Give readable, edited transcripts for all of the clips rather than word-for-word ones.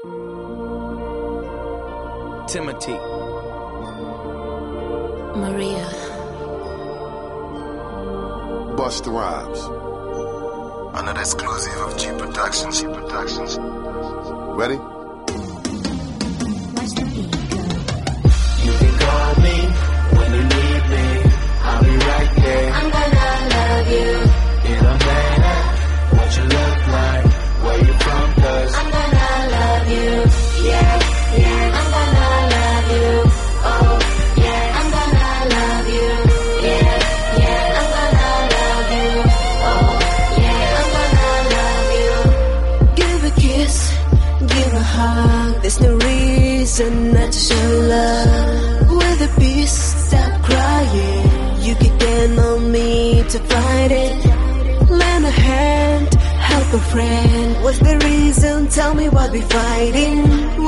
Timothy, Maria, Busta Rhymes. Another exclusive of G Productions. Ready? You can call me when you need me. I'll be right there. I'm gonna love you. It don't matter what you look like, where you from, cause I'm gonna love you. Yeah, yeah. I'm gonna love you. Oh, yeah. I'm gonna love you. Yeah, yeah. I'm gonna love you. Oh, yeah. I'm gonna love you. Give a kiss, give a hug. There's no reason not to show love. With a peace, stop crying. You can count on me to fight it. Lend a hand, help a friend. What's the reason? Tell me what we're fighting.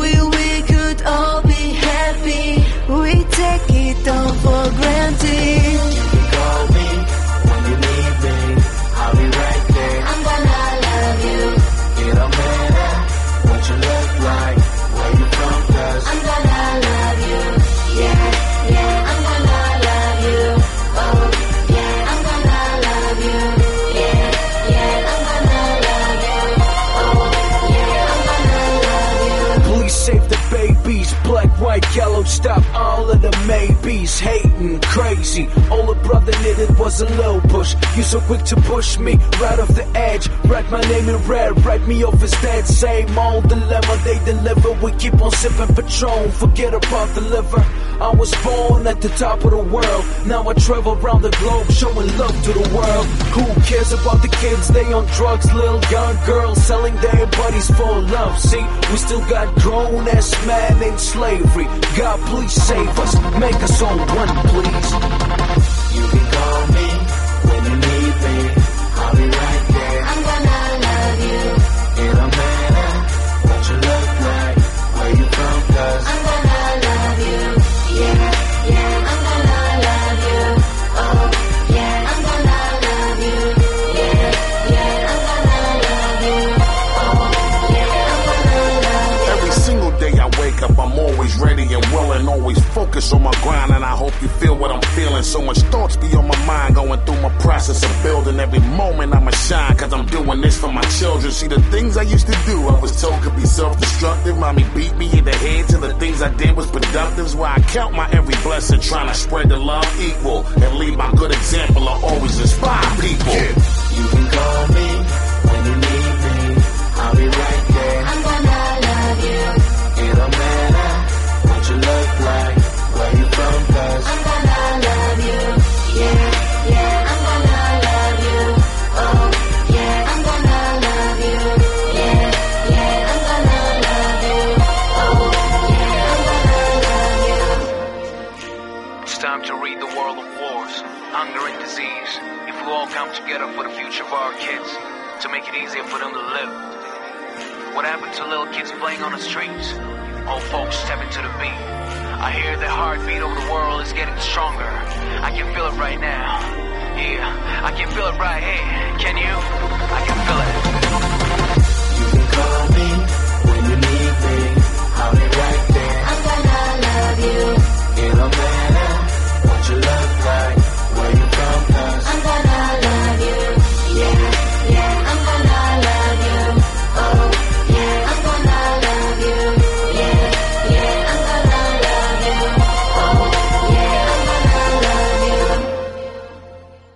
We could all be happy. We take it all for granted. you can call me when you need me. I'll be right there. I'm gonna love you. It don't matter what you look like, where you from, cause I'm gonna love you. Yeah, yeah. I'm gonna love you. Oh, yeah. I'm gonna love you. Yeah, yeah. I'm gonna love you. Oh, yeah. I'm gonna love you. please save the babies. Black, white, yellow, stop all of the maybes. Hating, crazy. All a brother needed was a little push. You so quick to push me right off the edge. Write my name in red, write me off as dead. Same old dilemma they deliver. We keep on sipping Patron, forget about the liver. I was born at the top of the world. Now I travel around the globe showing love to the world. Who cares about the kids? They on drugs, little young girls selling their bodies for love. See, we still got grown-ass men in slavery. God, please save us, make us all one, please. you can call me when you need me. I'll be right there. I'm gonna love you. It don't matter what you look like, where you from, cause I'm gonna love you. Yeah, yeah. I'm gonna love you. Oh, yeah. I'm gonna love you. Yeah, yeah. I'm gonna love you. Oh, yeah. I'm gonna love you. Every single day I wake up, I'm always ready and willing, always focused on my grind, and I hope you feel what I'm feeling. So much thoughts be on my mind, going through my process of building. Every moment I'ma shine, cause I'm doing this for my children. See, the things I used to do, I was told could be self-destructive. Mommy beat me in the head till the things I did was productive. Is why I count my every blessing, trying to spread the love equal, and leave my good example. I always inspire people. you can call me when you need me. I'll be right there. I'm gonna love you. It don't matter what you look like, where you from, cause I'm gonna love you. Yeah, yeah. I'm gonna love you. Oh, yeah. I'm gonna love you. Yeah, yeah. I'm gonna love you. Oh, yeah. I'm gonna love you. It's time to read the world of wars, hunger and disease. If we all come together for the future of our kids, to make it easier for them to live. What happened to little kids playing on the streets? Old folks stepping to the beat. I hear the heartbeat of the world is getting stronger. I can feel it right now. Yeah, I can feel it right here. Can you? I can feel it.